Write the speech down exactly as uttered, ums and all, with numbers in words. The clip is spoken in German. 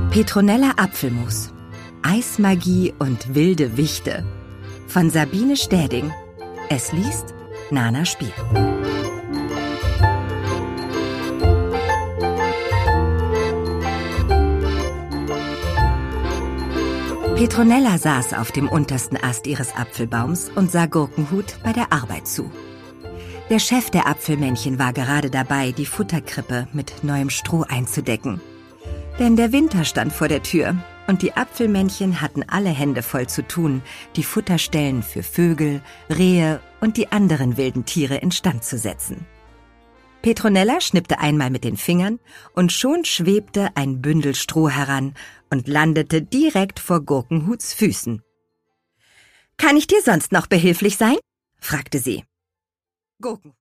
Petronella Apfelmus. Eismagie und wilde Wichte. Von Sabine Städing. Es liest Nana Spiel. Petronella saß auf dem untersten Ast ihres Apfelbaums und sah Gurkenhut bei der Arbeit zu. Der Chef der Apfelmännchen war gerade dabei, die Futterkrippe mit neuem Stroh einzudecken. Denn der Winter stand vor der Tür und die Apfelmännchen hatten alle Hände voll zu tun, die Futterstellen für Vögel, Rehe und die anderen wilden Tiere instand zu setzen. Petronella schnippte einmal mit den Fingern und schon schwebte ein Bündel Stroh heran und landete direkt vor Gurkenhuts Füßen. »Kann ich dir sonst noch behilflich sein?« fragte sie. »Gurken«,